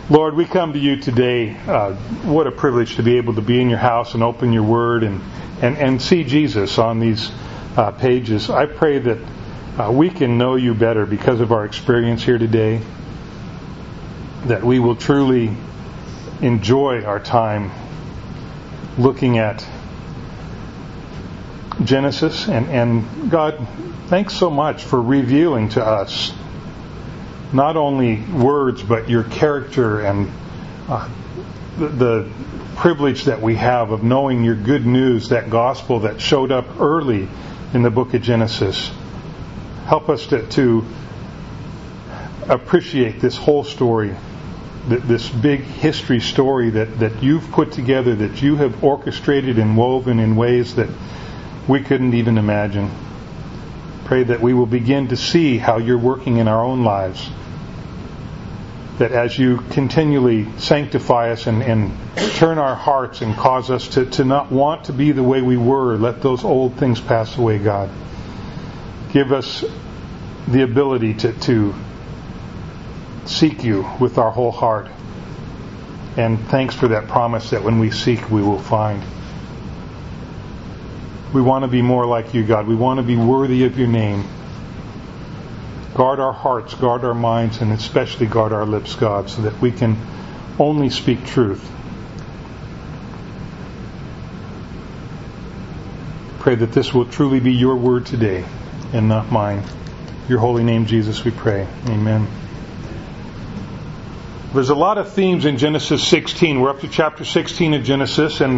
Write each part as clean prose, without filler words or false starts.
Lord, we come to you today. What a privilege to be able to be in your house and open your word and see Jesus on these pages. I pray that we can know you better because of our experience here today, that we will truly enjoy our time looking at Genesis. And God, thanks so much for revealing to us not only words, but your character and the privilege that we have of knowing your good news, that gospel that showed up early in the book of Genesis. Help us to appreciate this whole story, this big history story that you've put together, that you have orchestrated and woven in ways that we couldn't even imagine. Pray that we will begin to see how you're working in our own lives. That as you continually sanctify us and turn our hearts and cause us to not want to be the way we were, let those old things pass away, God. Give us the ability to seek you with our whole heart. And thanks for that promise that when we seek, we will find. We want to be more like you, God. We want to be worthy of your name. Guard our hearts, guard our minds, and especially guard our lips, God, so that we can only speak truth. Pray that this will truly be your word today and not mine. Your holy name, Jesus, we pray. Amen. There's a lot of themes in Genesis 16. We're up to chapter 16 of Genesis, and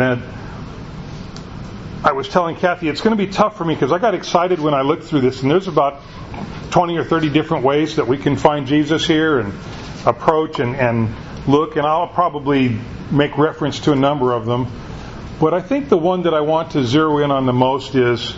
I was telling Kathy it's going to be tough for me because I got excited when I looked through this, and there's about 20 or 30 different ways that we can find Jesus here and approach and look, and I'll probably make reference to a number of them. But I think the one that I want to zero in on the most is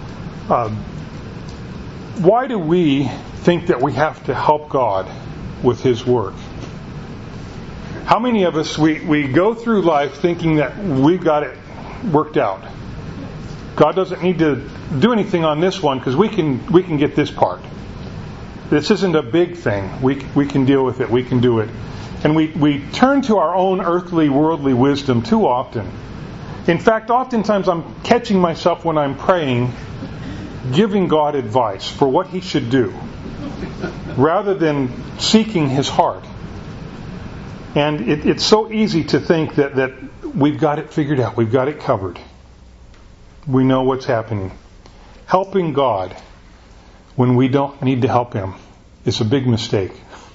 why do we think that we have to help God with His work? How many of us, we go through life thinking that we've got it worked out? God doesn't need to do anything on this one because we can get this part. This isn't a big thing. We can deal with it. We can do it. And we turn to our own earthly, worldly wisdom too often. In fact, oftentimes I'm catching myself when I'm praying, giving God advice for what He should do, rather than seeking His heart. And it's so easy to think that we've got it figured out. We've got it covered. We know what's happening. Helping God when we don't need to help Him is a big mistake.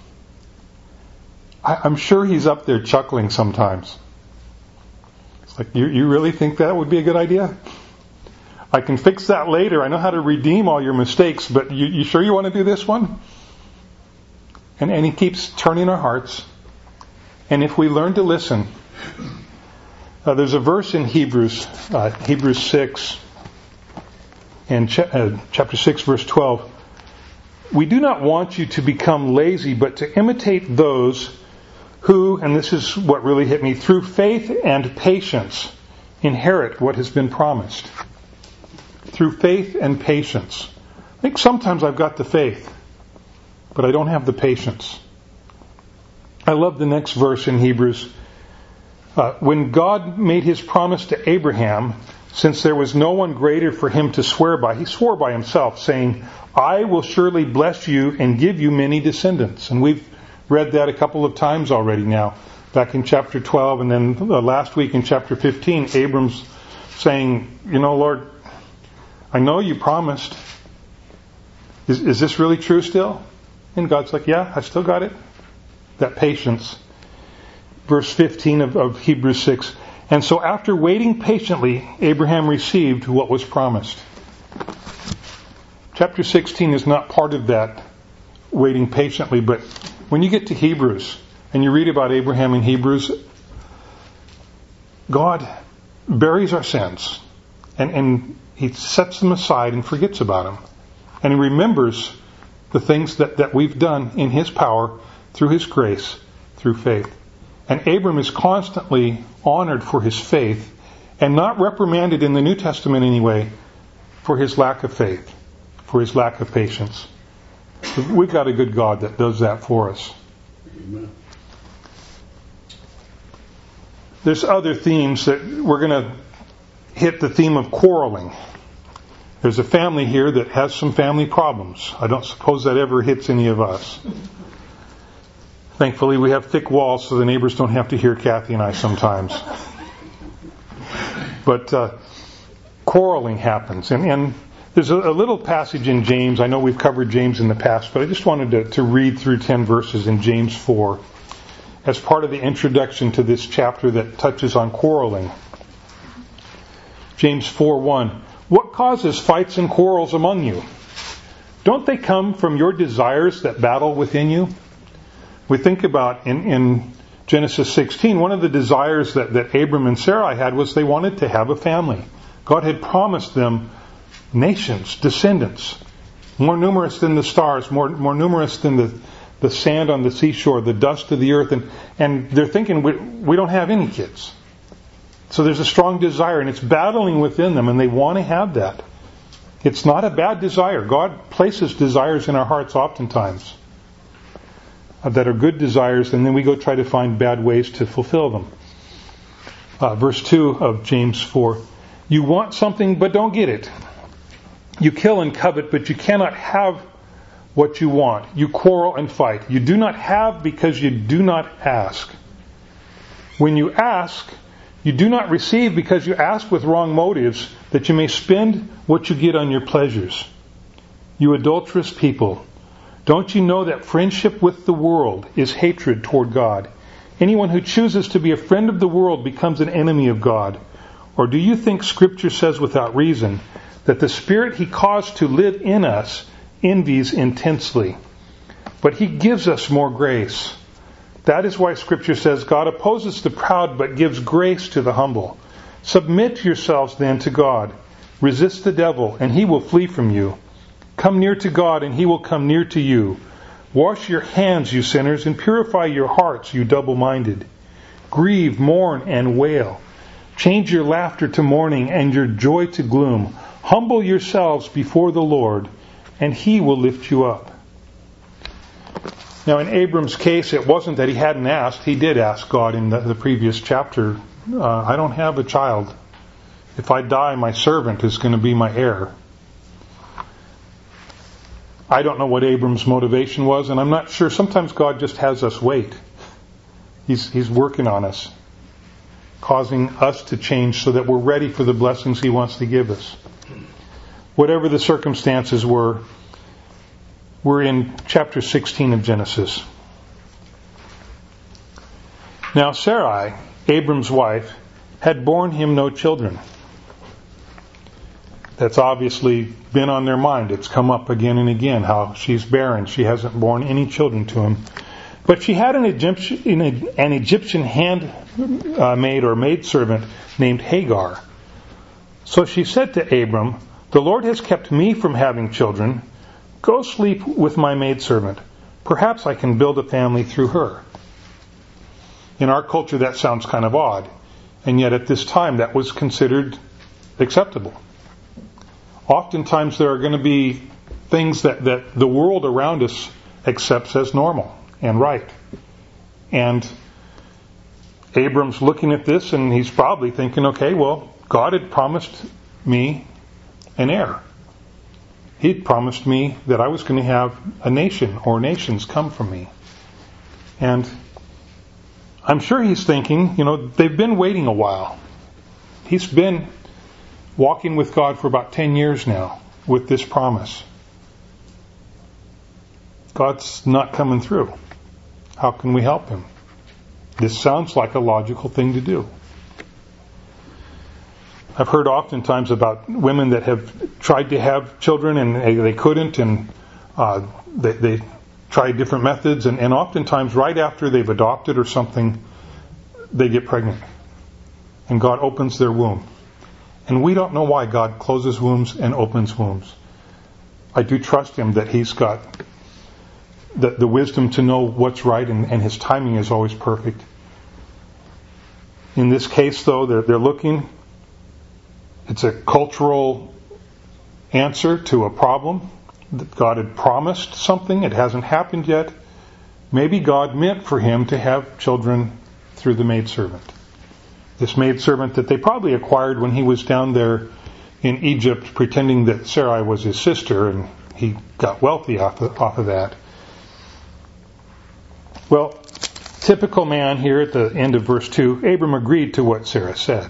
I'm sure He's up there chuckling sometimes. It's like, you really think that would be a good idea? I can fix that later. I know how to redeem all your mistakes, but you sure you want to do this one? And He keeps turning our hearts. And if we learn to listen, there's a verse in Hebrews 6, and chapter 6, verse 12. We do not want you to become lazy, but to imitate those who, and this is what really hit me, through faith and patience inherit what has been promised. Through faith and patience. I think sometimes I've got the faith, but I don't have the patience. I love the next verse in Hebrews. When God made His promise to Abraham, since there was no one greater for him to swear by, He swore by Himself, saying, I will surely bless you and give you many descendants. And we've read that a couple of times already now. Back in chapter 12 and then last week in chapter 15, Abram's saying, Lord, I know you promised. Is this really true still? And God's like, yeah, I still got it. That patience. Verse 15 of Hebrews 6. And so after waiting patiently, Abraham received what was promised. Chapter 16 is not part of that waiting patiently, but when you get to Hebrews and you read about Abraham in Hebrews, God buries our sins and He sets them aside and forgets about them. And He remembers the things that we've done in His power through His grace, through faith. And Abram is constantly honored for his faith and not reprimanded in the New Testament anyway for his lack of faith, for his lack of patience. We've got a good God that does that for us. Amen. There's other themes that we're going to hit the theme of quarreling. There's a family here that has some family problems. I don't suppose that ever hits any of us. Thankfully, we have thick walls so the neighbors don't have to hear Kathy and I sometimes. But quarreling happens. And there's a little passage in James. I know we've covered James in the past, but I just wanted to read through 10 verses in James 4 as part of the introduction to this chapter that touches on quarreling. James 4:1. What causes fights and quarrels among you? Don't they come from your desires that battle within you? We think about in Genesis 16, one of the desires that Abram and Sarai had was they wanted to have a family. God had promised them nations, descendants, more numerous than the stars, more numerous than the sand on the seashore, the dust of the earth. And they're thinking, we don't have any kids. So there's a strong desire, and it's battling within them, and they want to have that. It's not a bad desire. God places desires in our hearts oftentimes that are good desires, and then we go try to find bad ways to fulfill them. Verse 2 of James 4. You want something, but don't get it. You kill and covet, but you cannot have what you want. You quarrel and fight. You do not have because you do not ask. When you ask, you do not receive because you ask with wrong motives, that you may spend what you get on your pleasures. You adulterous people, don't you know that friendship with the world is hatred toward God? Anyone who chooses to be a friend of the world becomes an enemy of God. Or do you think Scripture says without reason that the Spirit He caused to live in us envies intensely? But He gives us more grace. That is why Scripture says God opposes the proud but gives grace to the humble. Submit yourselves then to God. Resist the devil and he will flee from you. Come near to God and He will come near to you. Wash your hands, you sinners, and purify your hearts, you double-minded. Grieve, mourn, and wail. Change your laughter to mourning and your joy to gloom. Humble yourselves before the Lord, and He will lift you up. Now, in Abram's case, it wasn't that he hadn't asked. He did ask God in the previous chapter, I don't have a child. If I die, my servant is going to be my heir. I don't know what Abram's motivation was, and I'm not sure. Sometimes God just has us wait. He's working on us, causing us to change so that we're ready for the blessings He wants to give us. Whatever the circumstances were, we're in chapter 16 of Genesis. Now Sarai, Abram's wife, had borne him no children. That's obviously been on their mind. It's come up again and again how she's barren. She hasn't borne any children to him. But she had an Egyptian handmaid or maidservant named Hagar. So she said to Abram, the Lord has kept me from having children. Go sleep with my maidservant. Perhaps I can build a family through her. In our culture, that sounds kind of odd. And yet at this time, that was considered acceptable. Oftentimes, there are going to be things that the world around us accepts as normal and right. And Abram's looking at this, and he's probably thinking, okay, well, God had promised me an heir. He'd promised me that I was going to have a nation or nations come from me. And I'm sure he's thinking, they've been waiting a while. He's been walking with God for about 10 years now with this promise. God's not coming through. How can we help Him? This sounds like a logical thing to do. I've heard oftentimes about women that have tried to have children and they couldn't, and they tried different methods, and oftentimes right after they've adopted or something, they get pregnant. And God opens their womb. And we don't know why God closes wombs and opens wombs. I do trust Him that He's got the wisdom to know what's right, and His timing is always perfect. In this case, though, they're looking. It's a cultural answer to a problem. That God had promised something. It hasn't happened yet. Maybe God meant for him to have children through the maidservant. This maidservant that they probably acquired when he was down there in Egypt pretending that Sarai was his sister, and he got wealthy off of that. Well, typical man here at the end of verse 2, Abram agreed to what Sarah said.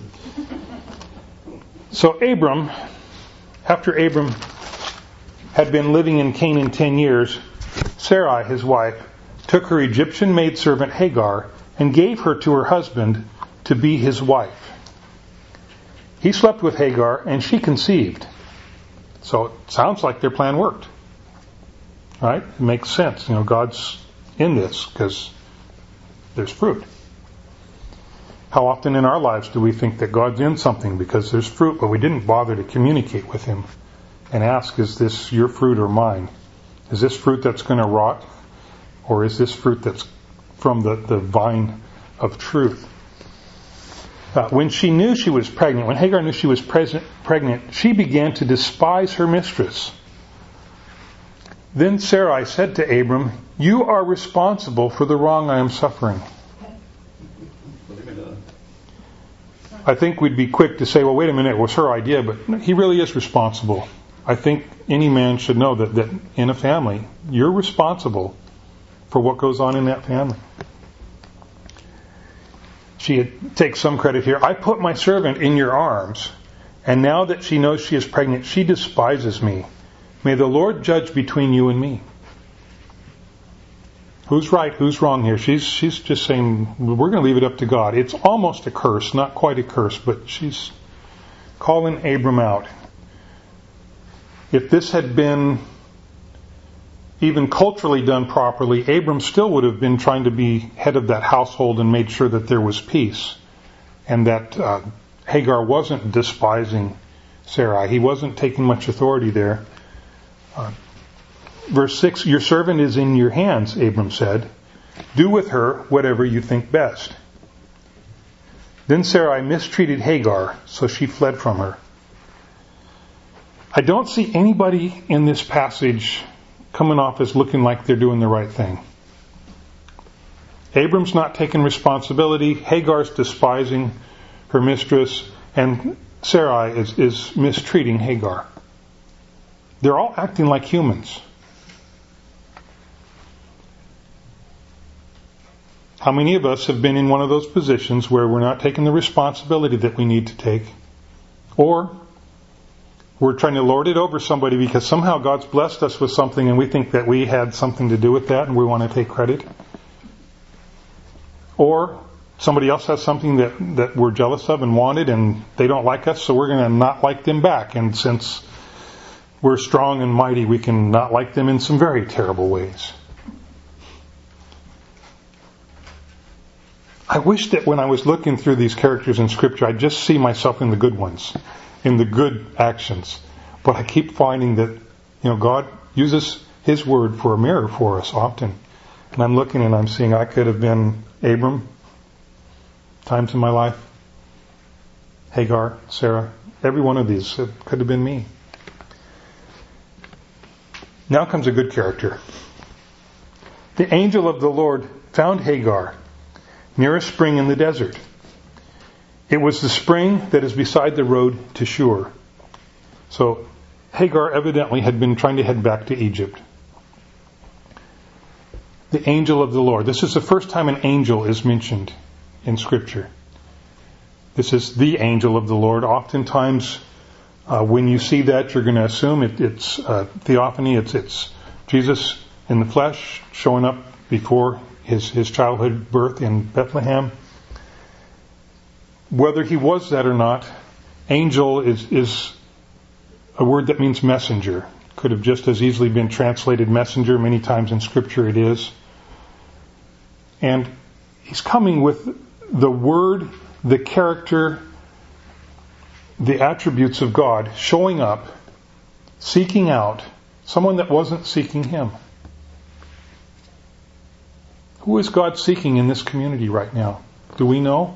So after Abram had been living in Canaan 10 years, Sarai, his wife, took her Egyptian maidservant Hagar and gave her to her husband to be his wife. He slept with Hagar and she conceived. So it sounds like their plan worked. Right? It makes sense. God's in this because there's fruit. How often in our lives do we think that God's in something because there's fruit, but we didn't bother to communicate with Him and ask, is this your fruit or mine? Is this fruit that's going to rot? Or is this fruit that's from the vine of truth? When she knew she was pregnant, when Hagar knew she was pregnant, she began to despise her mistress. Then Sarai said to Abram, "You are responsible for the wrong I am suffering." I think we'd be quick to say, well, wait a minute, it was her idea, but he really is responsible. I think any man should know that in a family, you're responsible for what goes on in that family. She takes some credit here. I put my servant in your arms, and now that she knows she is pregnant, she despises me. May the Lord judge between you and me. Who's right? Who's wrong here? She's just saying, we're going to leave it up to God. It's almost a curse, not quite a curse, but she's calling Abram out. If this had been even culturally done properly, Abram still would have been trying to be head of that household and made sure that there was peace and that Hagar wasn't despising Sarai. He wasn't taking much authority there. Verse 6, your servant is in your hands, Abram said. Do with her whatever you think best. Then Sarai mistreated Hagar, so she fled from her. I don't see anybody in this passage coming off as looking like they're doing the right thing. Abram's not taking responsibility. Hagar's despising her mistress. And Sarai is mistreating Hagar. They're all acting like humans. How many of us have been in one of those positions where we're not taking the responsibility that we need to take? Or we're trying to lord it over somebody because somehow God's blessed us with something and we think that we had something to do with that and we want to take credit. Or somebody else has something that we're jealous of and wanted and they don't like us, so we're going to not like them back. And since we're strong and mighty, we can not like them in some very terrible ways. I wish that when I was looking through these characters in Scripture, I'd just see myself in the good ones, in the good actions. But I keep finding that, God uses His Word for a mirror for us often. And I'm looking and I'm seeing I could have been Abram times in my life, Hagar, Sarah, every one of these could have been me. Now comes a good character. The angel of the Lord found Hagar near a spring in the desert. It was the spring that is beside the road to Shur. So Hagar evidently had been trying to head back to Egypt. The angel of the Lord. This is the first time an angel is mentioned in Scripture. This is the angel of the Lord. Oftentimes, when you see that, you're going to assume it's theophany. It's Jesus in the flesh showing up before his childhood birth in Bethlehem. Whether he was that or not, angel is a word that means messenger. Could have just as easily been translated messenger. Many times in Scripture it is. And he's coming with the word, the character, the attributes of God, showing up, seeking out someone that wasn't seeking him. Who is God seeking in this community right now? Do we know?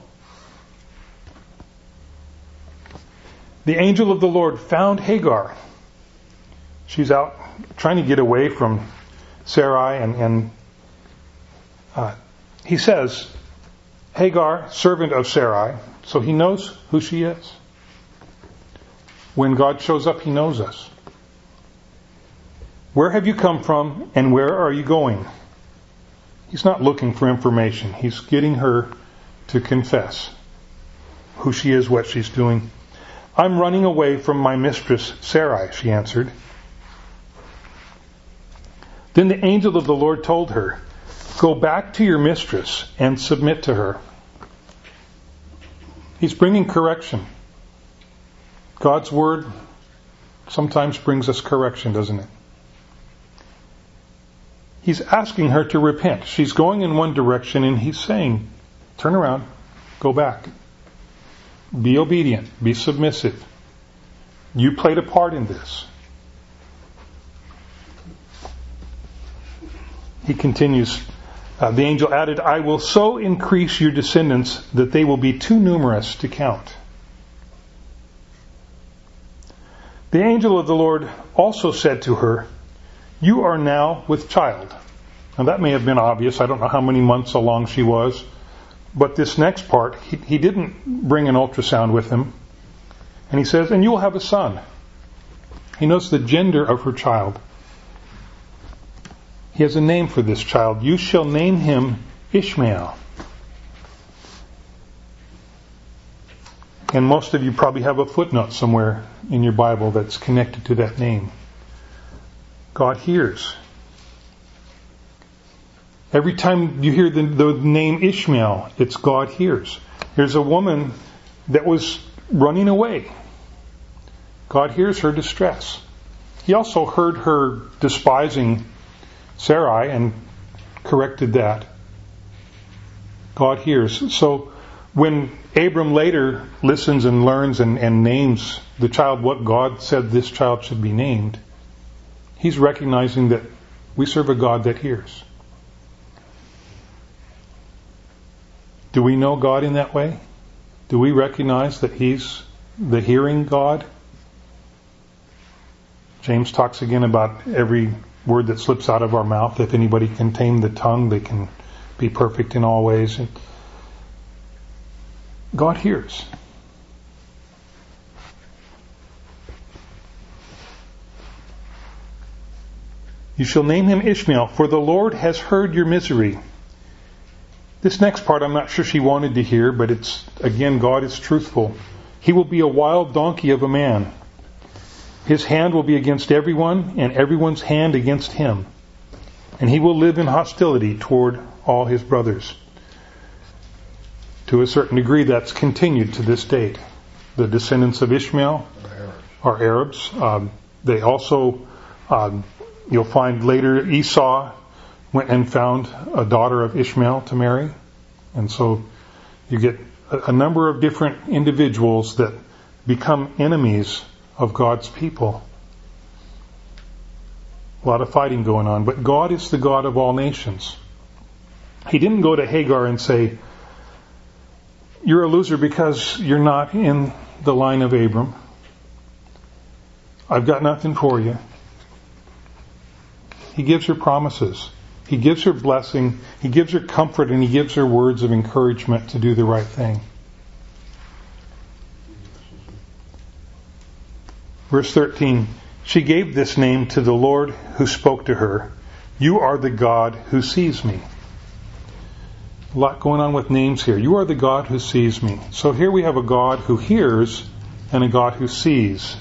The angel of the Lord found Hagar. She's out trying to get away from Sarai, and he says, Hagar, servant of Sarai, so he knows who she is. When God shows up, he knows us. Where have you come from and where are you going? He's not looking for information. He's getting her to confess who she is, what she's doing. I'm running away from my mistress Sarai, she answered. Then the angel of the Lord told her, go back to your mistress and submit to her. He's bringing correction. God's word sometimes brings us correction, doesn't it? He's asking her to repent. She's going in one direction and he's saying, turn around, go back. Be obedient, be submissive. You played a part in this. He continues, the angel added, I will so increase your descendants that they will be too numerous to count. The angel of the Lord also said to her, you are now with child. Now that may have been obvious. I don't know how many months along she was. But this next part, he didn't bring an ultrasound with him. And he says, and you will have a son. He knows the gender of her child. He has a name for this child. You shall name him Ishmael. And most of you probably have a footnote somewhere in your Bible that's connected to that name. God hears. Every time you hear the name Ishmael, it's God hears. There's a woman that was running away. God hears her distress. He also heard her despising Sarai and corrected that. God hears. So when Abram later listens and learns and names the child what God said this child should be named, he's recognizing that we serve a God that hears. Do we know God in that way? Do we recognize that He's the hearing God? James talks again about every word that slips out of our mouth. If anybody can tame the tongue, they can be perfect in all ways. God hears. You shall name him Ishmael, for the Lord has heard your misery. This next part I'm not sure she wanted to hear, but it's, again, God is truthful. He will be a wild donkey of a man. His hand will be against everyone, and everyone's hand against him. And he will live in hostility toward all his brothers. To a certain degree, that's continued to this date. The descendants of Ishmael are Arabs. They also, you'll find later, Esau went and found a daughter of Ishmael to marry. And so you get a number of different individuals that become enemies of God's people. A lot of fighting going on. But God is the God of all nations. He didn't go to Hagar and say, you're a loser because you're not in the line of Abram. I've got nothing for you. He gives her promises. He gives her blessing. He gives her comfort, and he gives her words of encouragement to do the right thing. Verse 13, she gave this name to the Lord who spoke to her. You are the God who sees me. A lot going on with names here. You are the God who sees me. So here we have a God who hears and a God who sees.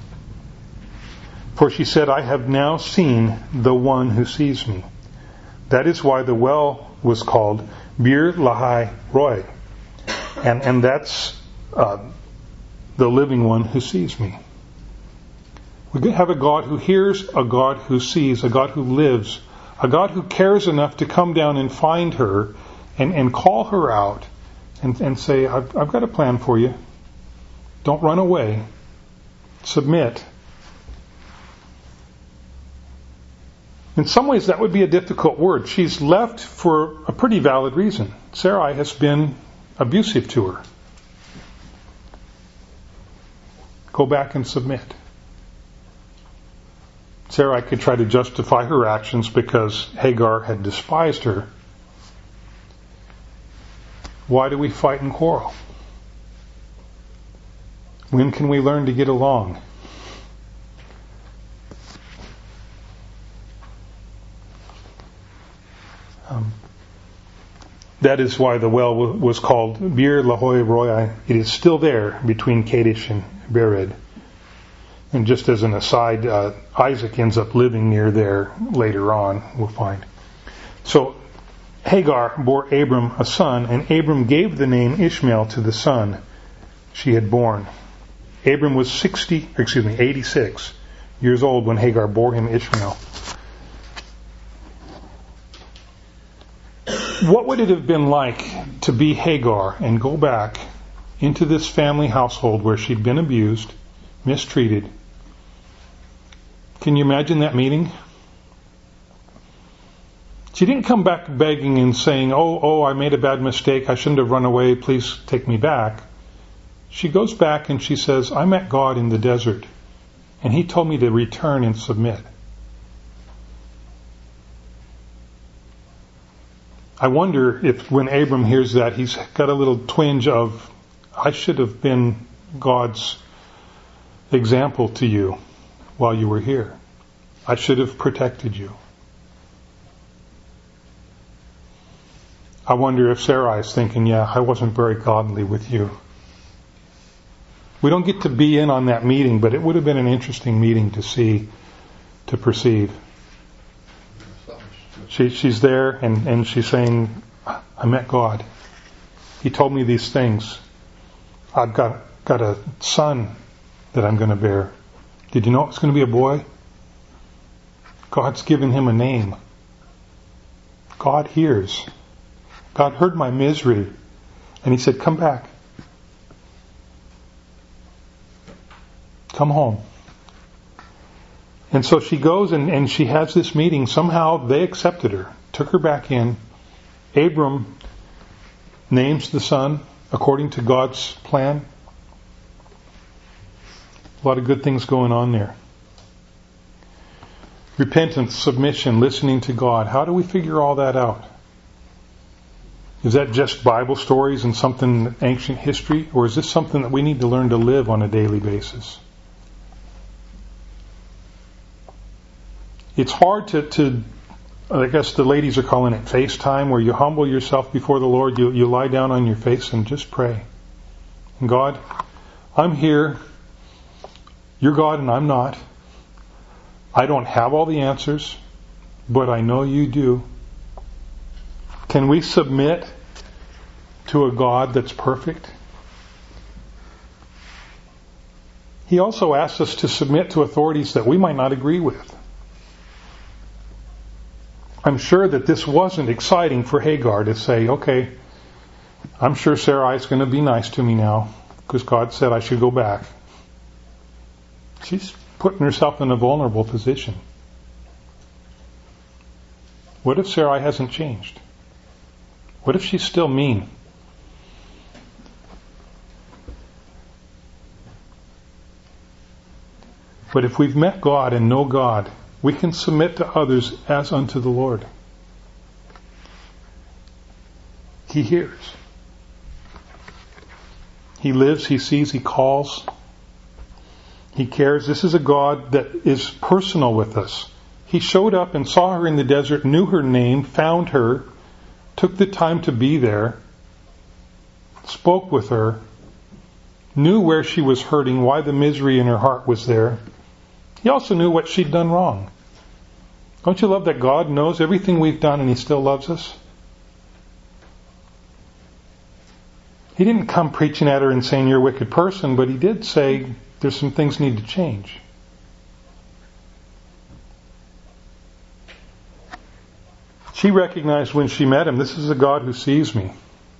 For she said, I have now seen the one who sees me. That is why the well was called Bir Lahai Roi. And that's the living one who sees me. We have a God who hears, a God who sees, a God who lives, a God who cares enough to come down and find her and call her out and say, I've got a plan for you. Don't run away. Submit. In some ways, that would be a difficult word. She's left for a pretty valid reason. Sarai has been abusive to her. Go back and submit. Sarai could try to justify her actions because Hagar had despised her. Why do we fight and quarrel? When can we learn to get along? That is why the well was called Bir Lahoi Roi. It is still there between Kadesh and Bered. And just as an aside, Isaac ends up living near there later on, we'll find. So Hagar bore Abram a son, and Abram gave the name Ishmael to the son she had born. Abram was 86 years old when Hagar bore him Ishmael. What would it have been like to be Hagar and go back into this family household where she'd been abused, mistreated? Can you imagine that meeting? She didn't come back begging and saying, oh, I made a bad mistake. I shouldn't have run away. Please take me back. She goes back and she says, I met God in the desert, and He told me to return and submit. I wonder if when Abram hears that, he's got a little twinge of, I should have been God's example to you while you were here. I should have protected you. I wonder if Sarai is thinking, yeah, I wasn't very godly with you. We don't get to be in on that meeting, but it would have been an interesting meeting to see, to perceive. She's there and she's saying, I met God. He told me these things. I've got a son that I'm going to bear. Did you know it's going to be a boy? God's given him a name. God hears. God heard my misery. And He said, come back. Come home. And so she goes and she has this meeting. Somehow they accepted her, took her back in. Abram names the son according to God's plan. A lot of good things going on there. Repentance, submission, listening to God. How do we figure all that out? Is that just Bible stories and something ancient history? Or is this something that we need to learn to live on a daily basis? It's hard to I guess the ladies are calling it FaceTime, where you humble yourself before the Lord. You lie down on your face and just pray. And God, I'm here. You're God and I'm not. I don't have all the answers, but I know you do. Can we submit to a God that's perfect? He also asks us to submit to authorities that we might not agree with. I'm sure that this wasn't exciting for Hagar to say, okay, I'm sure Sarai's going to be nice to me now because God said I should go back. She's putting herself in a vulnerable position. What if Sarai hasn't changed? What if she's still mean? But if we've met God and know God, we can submit to others as unto the Lord. He hears. He lives, He sees, He calls. He cares. This is a God that is personal with us. He showed up and saw her in the desert, knew her name, found her, took the time to be there, spoke with her, knew where she was hurting, why the misery in her heart was there. He also knew what she'd done wrong. Don't you love that God knows everything we've done and He still loves us? He didn't come preaching at her and saying, you're a wicked person, but He did say, there's some things need to change. She recognized when she met Him, this is a God who sees me.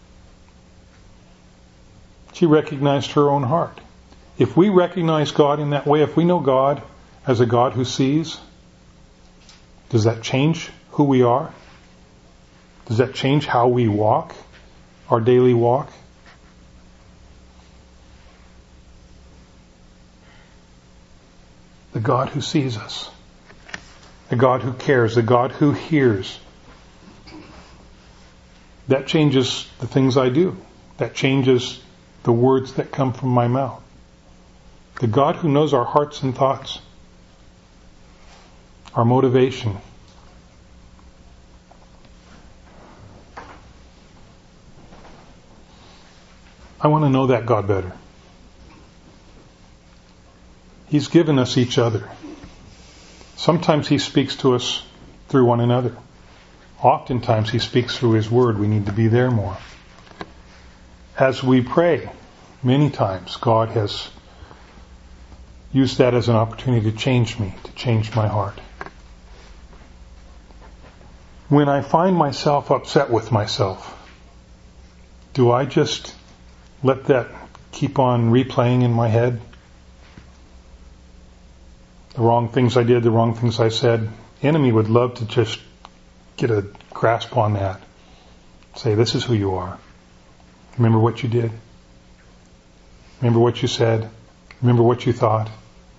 She recognized her own heart. If we recognize God in that way, if we know God as a God who sees, does that change who we are? Does that change how we walk, our daily walk? The God who sees us, the God who cares, the God who hears. that changes the things I do. That changes the words that come from my mouth. The God who knows our hearts and thoughts, our motivation. I want to know that God better. He's given us each other. Sometimes He speaks to us through one another. Oftentimes He speaks through His Word. We need to be there more. As we pray, many times God has used that as an opportunity to change me, to change my heart. When I find myself upset with myself, do I just let that keep on replaying in my head? The wrong things I did, the wrong things I said. The enemy would love to just get a grasp on that. Say, this is who you are. Remember what you did. Remember what you said. Remember what you thought.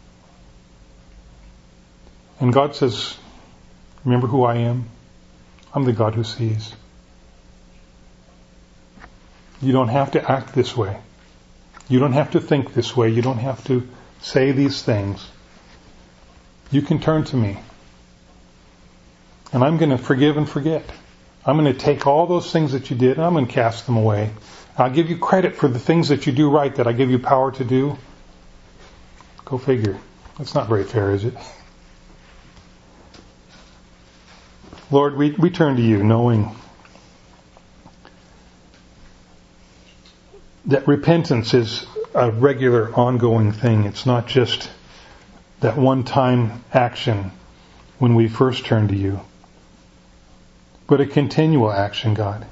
And God says, remember who I am. I'm the God who sees. You don't have to act this way. You don't have to think this way. You don't have to say these things. You can turn to me. And I'm going to forgive and forget. I'm going to take all those things that you did and I'm going to cast them away. I'll give you credit for the things that you do right that I give you power to do. Go figure. That's not very fair, is it? Lord, we turn to you knowing that repentance is a regular, ongoing thing. It's not just that one-time action when we first turn to you, but a continual action, God.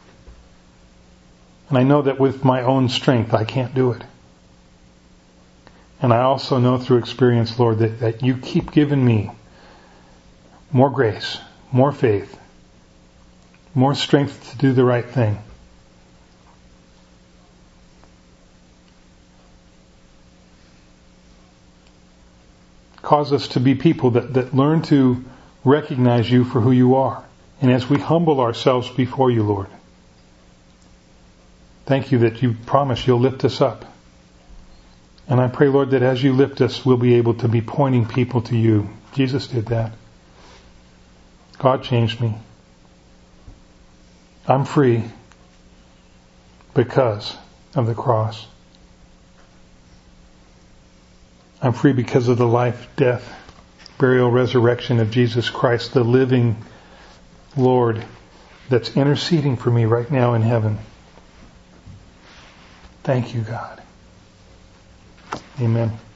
And I know that with my own strength, I can't do it. And I also know through experience, Lord, that you keep giving me more grace, more faith, more strength to do the right thing. Cause us to be people that learn to recognize you for who you are. And as we humble ourselves before you, Lord, thank you that you promise you'll lift us up. And I pray, Lord, that as you lift us, we'll be able to be pointing people to you. Jesus did that. God changed me. I'm free because of the cross. I'm free because of the life, death, burial, resurrection of Jesus Christ, the living Lord that's interceding for me right now in heaven. Thank you, God. Amen.